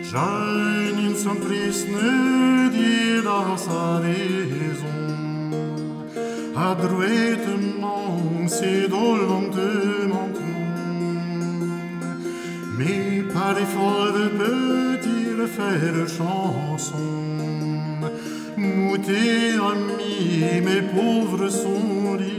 Jeune insomprissne dit dans sa raison, adroitement, c'est dolentement, mais par effort peut-il faire chanson, mouter amis mes pauvres sont